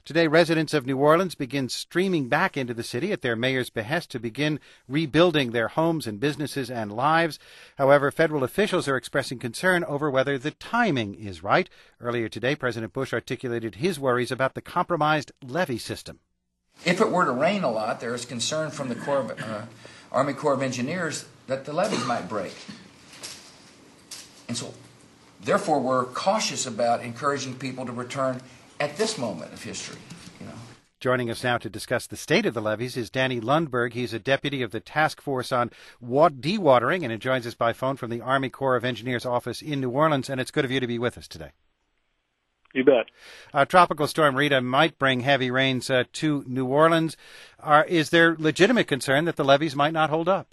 Today, residents of New Orleans begin streaming back into the city at their mayor's behest to begin rebuilding their homes and businesses and lives. However, federal officials are expressing concern over whether the timing is right. Earlier today, President Bush articulated his worries about the compromised levee system. If it were to rain a lot, there is concern from the Army Corps of Engineers that the levees might break. And so, therefore, we're cautious about encouraging people to return at this moment of history. Joining us now to discuss the state of the levees is Danny Lundberg. He's a deputy of the Task Force on Dewatering, and he joins us by phone from the Army Corps of Engineers office in New Orleans, and it's good of you to be with us today. You bet. Tropical Storm Rita might bring heavy rains to New Orleans. Is there legitimate concern that the levees might not hold up?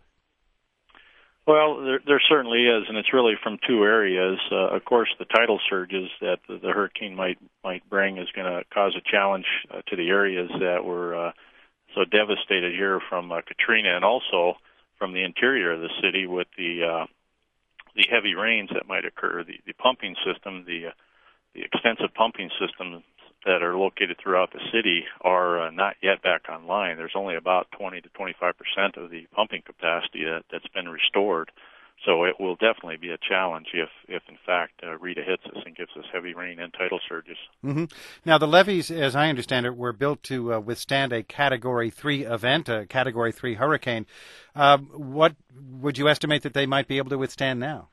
Well, there certainly is, and it's really from two areas. Of course, the tidal surges that the hurricane might bring is going to cause a challenge to the areas that were so devastated here from Katrina, and also from the interior of the city with the heavy rains that might occur. The pumping system, the extensive pumping systems that are located throughout the city are not yet back online. There's only about 20 to 25% of the pumping capacity that's been restored. So it will definitely be a challenge if in fact, Rita hits us and gives us heavy rain and tidal surges. Mm-hmm. Now, the levees, as I understand it, were built to withstand a Category 3 event, a Category 3 hurricane. What would you estimate that they might be able to withstand now?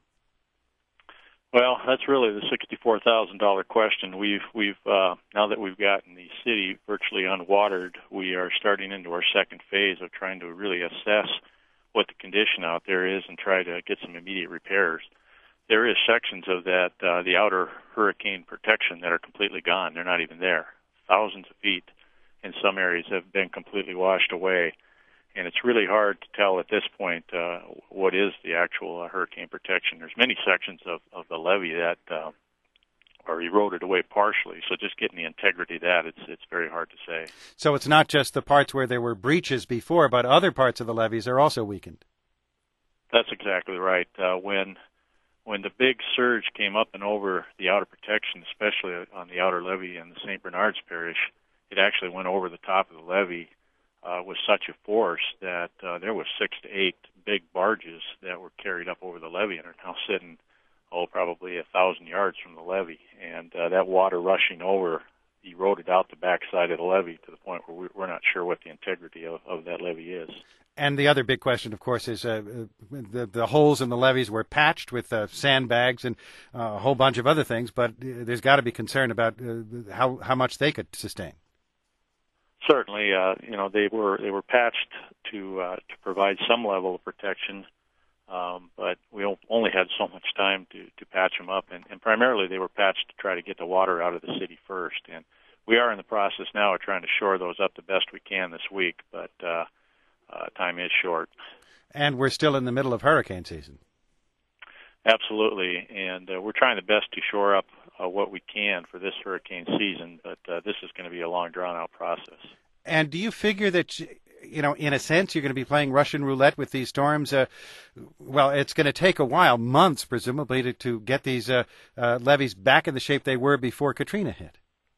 Well, that's really the $64,000 question. We've now that we've gotten the city virtually unwatered, we are starting into our second phase of trying to really assess what the condition out there is and try to get some immediate repairs. There is sections of that, the outer hurricane protection, that are completely gone. They're not even there. Thousands of feet in some areas have been completely washed away. And it's really hard to tell at this point what is the actual hurricane protection. There's many sections of the levee that are eroded away partially, so just getting the integrity of that, it's very hard to say. So it's not just the parts where there were breaches before, but other parts of the levees are also weakened. That's exactly right. When the big surge came up and over the outer protection, especially on the outer levee in the St. Bernard's Parish, it actually went over the top of the levee with such a force that there was 6 to 8 big barges that were carried up over the levee and are now sitting, probably 1,000 yards from the levee. And that water rushing over eroded out the backside of the levee to the point where we're not sure what the integrity of that levee is. And the other big question, of course, is the holes in the levees were patched with sandbags and a whole bunch of other things, but there's got to be concern about how much they could sustain. Certainly, they were patched to provide some level of protection, but we only had so much time to patch them up, and primarily they were patched to try to get the water out of the city first. And we are in the process now of trying to shore those up the best we can this week, but time is short. And we're still in the middle of hurricane season. Absolutely, and we're trying the best to shore up what we can for this hurricane season, but this is going to be a long, drawn-out process. And do you figure that, in a sense, you're going to be playing Russian roulette with these storms? Well, it's going to take a while, months, presumably, to get these levees back in the shape they were before Katrina hit.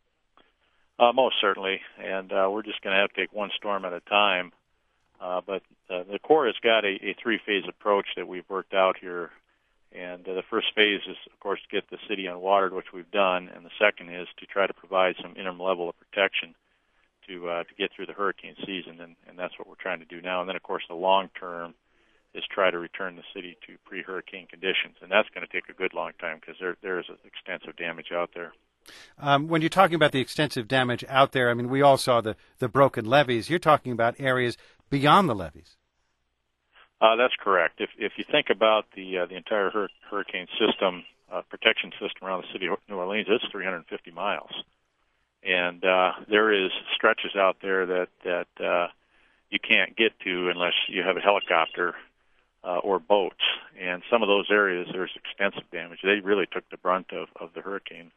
Most certainly, and we're just going to have to take one storm at a time. But the Corps has got a three-phase approach that we've worked out here. And the first phase is, of course, to get the city unwatered, which we've done, and the second is to try to provide some interim level of protection to get through the hurricane season, and that's what we're trying to do now. And then, of course, the long term is try to return the city to pre-hurricane conditions, and that's going to take a good long time because there is extensive damage out there. When you're talking about the extensive damage out there, I mean, we all saw the broken levees. You're talking about areas beyond the levees. That's correct. If you think about the entire hurricane system, protection system around the city of New Orleans, it's 350 miles. And there is stretches out there that you can't get to unless you have a helicopter or boats. And some of those areas, there's extensive damage. They really took the brunt of the hurricane.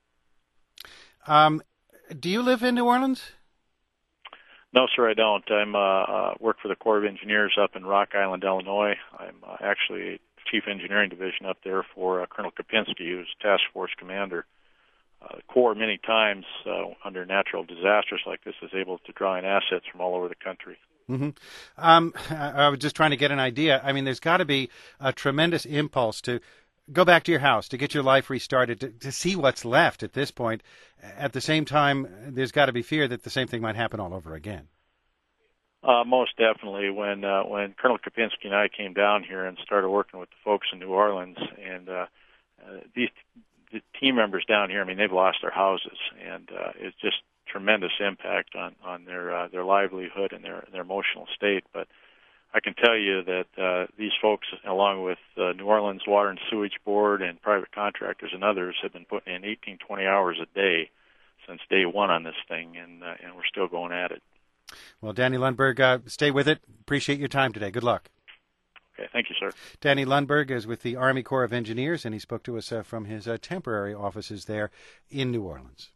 Do you live in New Orleans? No, sir, I don't. I'm work for the Corps of Engineers up in Rock Island, Illinois. I'm actually Chief Engineering Division up there for Colonel Kopinski, who's Task Force Commander. Corps many times under natural disasters like this is able to draw in assets from all over the country. Mm-hmm. I was just trying to get an idea. I mean, there's got to be a tremendous impulse to go back to your house, to get your life restarted, to see what's left at this point. At the same time, there's got to be fear that the same thing might happen all over again. Most definitely. When Colonel Kopinski and I came down here and started working with the folks in New Orleans, and the team members down here, I mean, they've lost their houses, and it's just tremendous impact on their livelihood and their emotional state. But I can tell you that these folks, along with New Orleans Water and Sewage Board and private contractors and others, have been putting in 18, 20 hours a day since day one on this thing, and we're still going at it. Well, Danny Lundberg, stay with it. Appreciate your time today. Good luck. Okay, thank you, sir. Danny Lundberg is with the Army Corps of Engineers, and he spoke to us from his temporary offices there in New Orleans.